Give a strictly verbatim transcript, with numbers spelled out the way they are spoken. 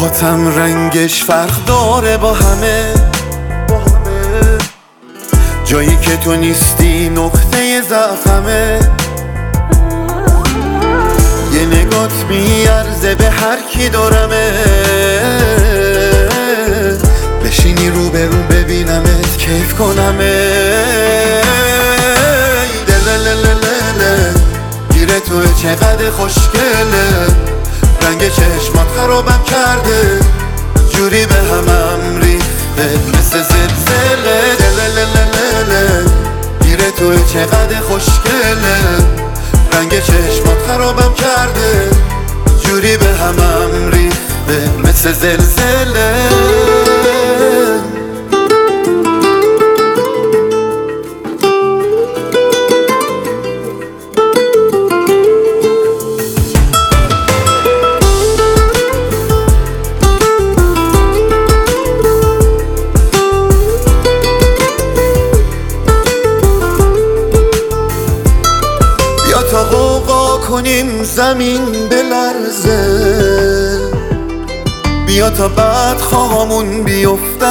موهاتم رنگش فرق داره با همه، جایی که تو نیستی نقطه ضعفمه. یه نگات میارزه به هر کی دارمه، بشینی رو به رو ببینمت کیف کنمه. دلللللله گیره توی چقدر خوشگله، رنگ چشمات خرابم کرده، جوری به همم ریخته مثل زلزله. دللللله گیره توی چقدر خوشگله، رنگ چشمات خرابم کرده، جوری به همم ریخته مثل زلزله. تا غوغا کنیم زمین بلرزه، بیا تا بعد خوامون بیفته.